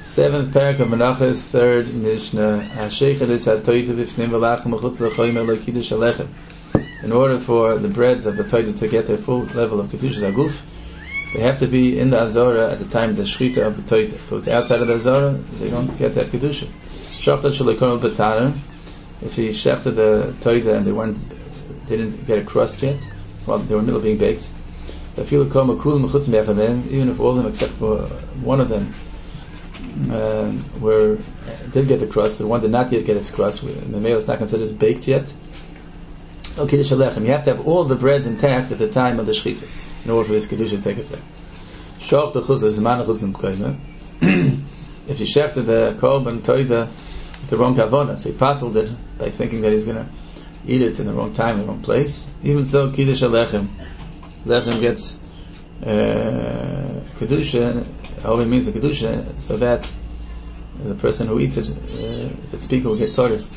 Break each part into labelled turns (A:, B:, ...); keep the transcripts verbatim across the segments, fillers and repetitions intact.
A: Seventh parak of Menachos, third Mishnah. In order for the breads of the Toida to get their full level of Kedushas Aguf, they have to be in the Azara at the time of the Shechita of the Toida. If it was outside of the Azara, they don't get that Kedusha. If he shechted the Toida and they weren't, they didn't get a crust yet, while they were in the middle of being baked, even if all of them except for one of them uh, were did get the crust, but one did not get, get its crust, the meal is not considered baked yet. Okay, you have to have all the breads intact at the time of the Shechita in order for this Kedusha to take effect. If you shechted the Korban Toida with the wrong kavanah, so he puzzled it by thinking that he's going to eat it in the wrong time, in the wrong place, even so, Kiddush Alechem, Lechem gets uh, Kedusha, only means a Kedusha, so that the person who eats it, uh, if it's speaker, will get Kodesh.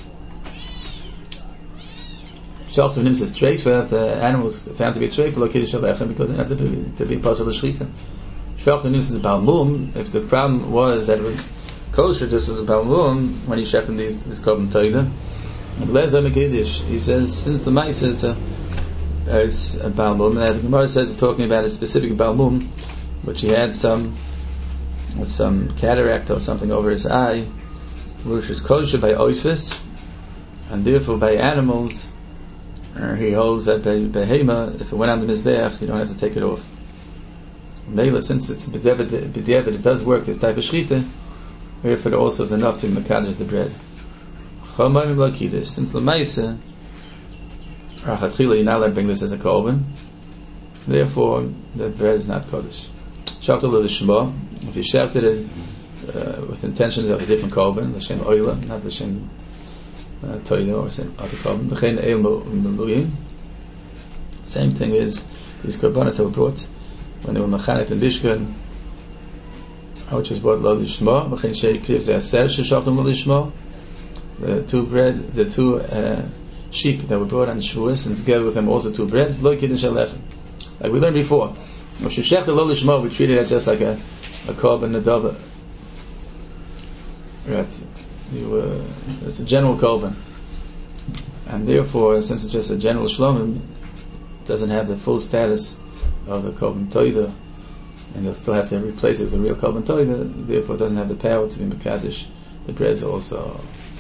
A: Shalch of Nim says Treifa, if the animal is found to be Treifa, lo Kiddush Alechem, because it had to be, to be possible to Shechita. Shalch of Nim says Balmum, if the problem was that it was kosher, just as a Balmum, when he shechted these, this Korban Toida, he says, since the mice it's a, uh, it's a Balmum, and the Gemara says it's talking about a specific Balmum, which he had some some cataract or something over his eye, which is kosher by oifis, and therefore by animals, uh, he holds that by behema, if it went on the mizbeach, you don't have to take it off. Mela, since it's b'diavad, it does work, this type of shechita, therefore it also is enough to mekadosh the bread. Since the Maisa, you're not allowed to bring this as a korban, therefore the bread is not kodesh. If you shouted it uh, with intentions of a different korban, the shem oila, not the shem uh, toida or same other korban, same thing is these korbanos that were brought when they were mechanik and bishkan, which is brought lo lishma, the two bread, the two uh, sheep that were brought on Shavuos, and together with them also two breads, lo kiddush alechem. Like we learned before, if you shech the lo lishma, we treat it as just like a a korban nadava. Right? You, uh, it's a general korban, and therefore, since it's just a general shlomim, it doesn't have the full status of the korban toida, and you'll still have to replace it with the real korban toida. Therefore, it doesn't have the power to be mekadosh the breads also.